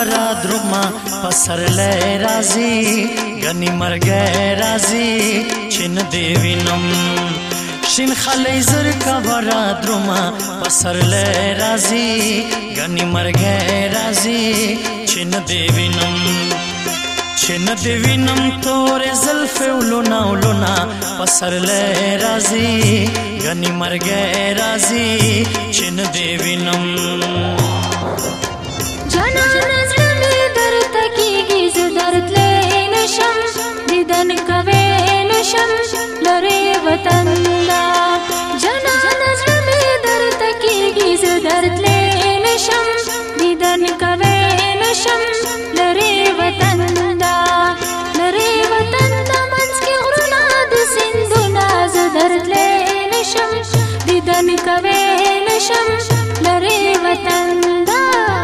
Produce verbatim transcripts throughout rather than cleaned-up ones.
کورا درما پسرلی رازی گنی مرگی رازی چین دیوینم شین خلی زر کورا درما پسرلی رازی گنی مرگی رازی چین دیوینم چین دیوینم تور زلف ولونا ولونا پسرلی رازی گنی مرگی رازی چین دیوینم جانا نظر می در تکیگی ز درد لی نشم دیدن کوي نشم لری وطن دا جانا نظر می در تکیگی ز درد لی نشم دیدن کوي نشم لری وطن دا لری وطن دا منځ کې غرونه د سیندونه ز درد لی نشم دیدن کوي نشم لری وطن دا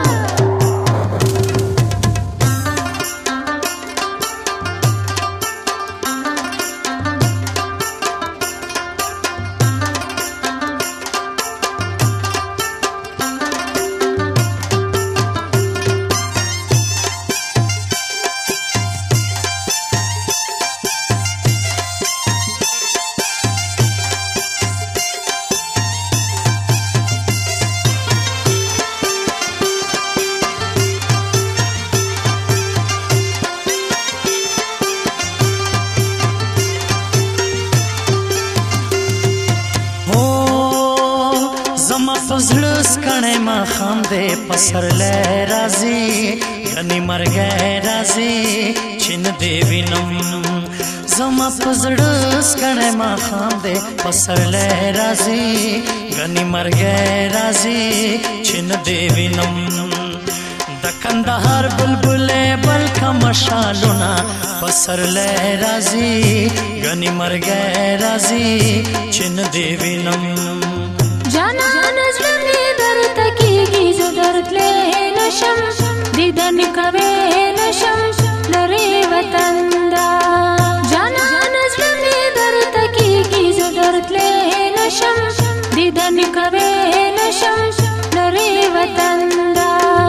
پزړس کڼه ما خام دې پسرلی رازي غني مرګي رازي چین دې وینم زما پزړس کڼه ما خام دې پسرلی رازي غني مرګي رازي چین دې وینم د کندهار بلبلې بل کم شالونا پسرلی رازي غني مرګي رازي چین دې وینم جانا نظر می در تکیگی ز درد لی نشم دیدن کوي نشم لری وطن دا جانا نظر می در تکیگی ز درد لی نشم دیدن کوي نشم لری وطن دا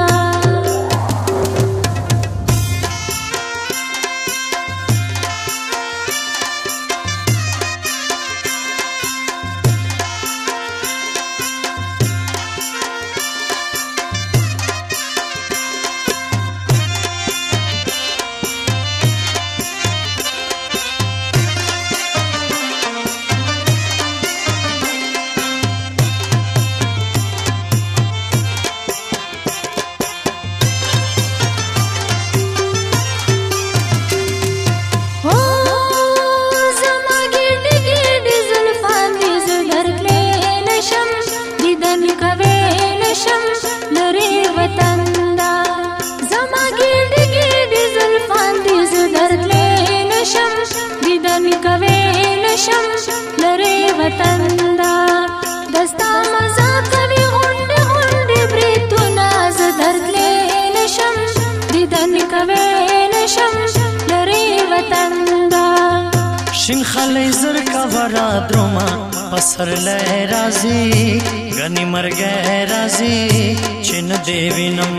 وطن دا دستا مزا کوي غونډ غونډ بریتونه ز درد لی نشم دیدن کوي نشم لری وطن دا شین خلی زر کورا درما پسرلی رازي غني مرګي رازي چین دې وینم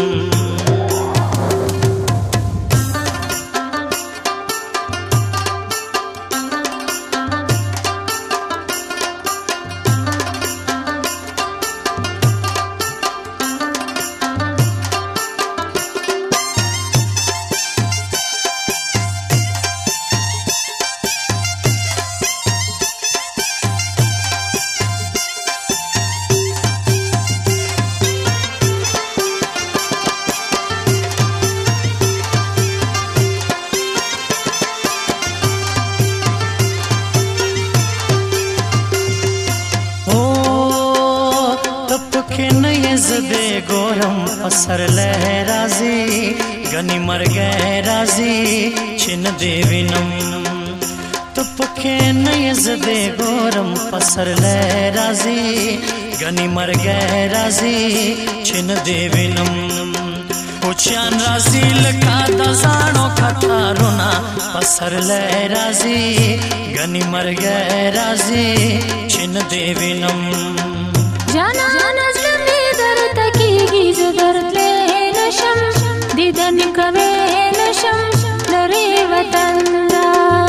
زدे ګورم پسرلی رازي غني مرګي رازي چین دې وینم ته پکې نه زدे ګورم پسرلی رازي غني مرګي رازي چین دې وینم پوچان رازي لکا د زانو کټارونا پسرلی رازي غني مرګي رازي چین دې وینم جانا نظر می در تکیگی ز درد لی نشم دیدن کوي نشم لري وطن دا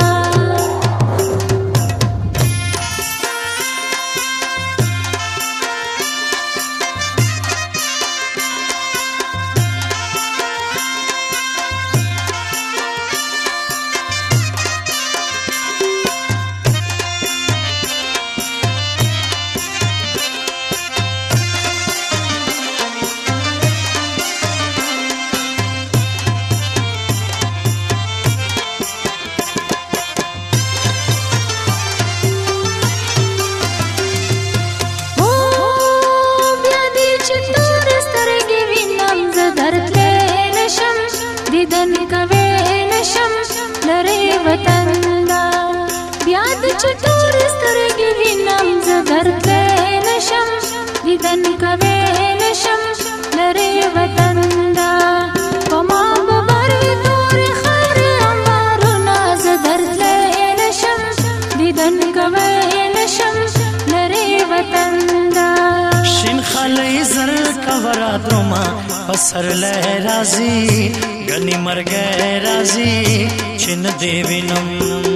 دیدن کوي نشم لري وطن دا بیا د چتور سترګې وینم زه درته نشم دیدن کوي نشم لري وطن دا کومه ببرې تورې خارې امارونه زه درته نشم دیدن کوي نشم لري وطن دا شین خلې زر کورا دروما پسر لې رازي غني مرګه رازي چن دیوینم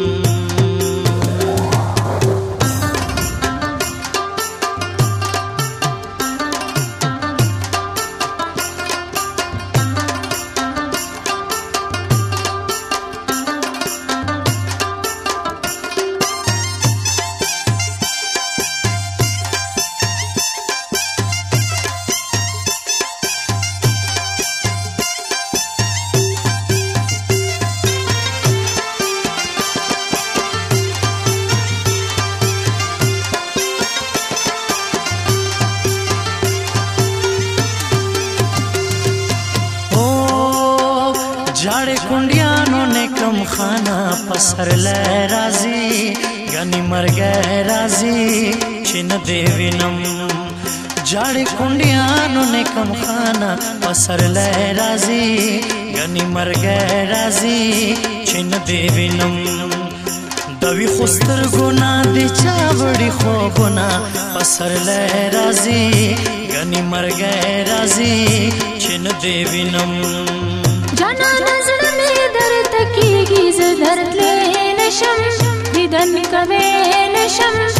जाड़े कुंडियानों ने कम खाना पसर ले राजी गनी मर गए राजी छिन देविनम जाड़े कुंडियानों ने कम खाना पसर ले राजी गनी मर गए राजी छिन देविनम दवी खुस्तर गुना दे चावड़ी खो गुना पसर ले राजी गनी मर गए राजी छिन देविनम जाना नजर में दर्द की गिज दर्द ले नशम दिदन कवे नशम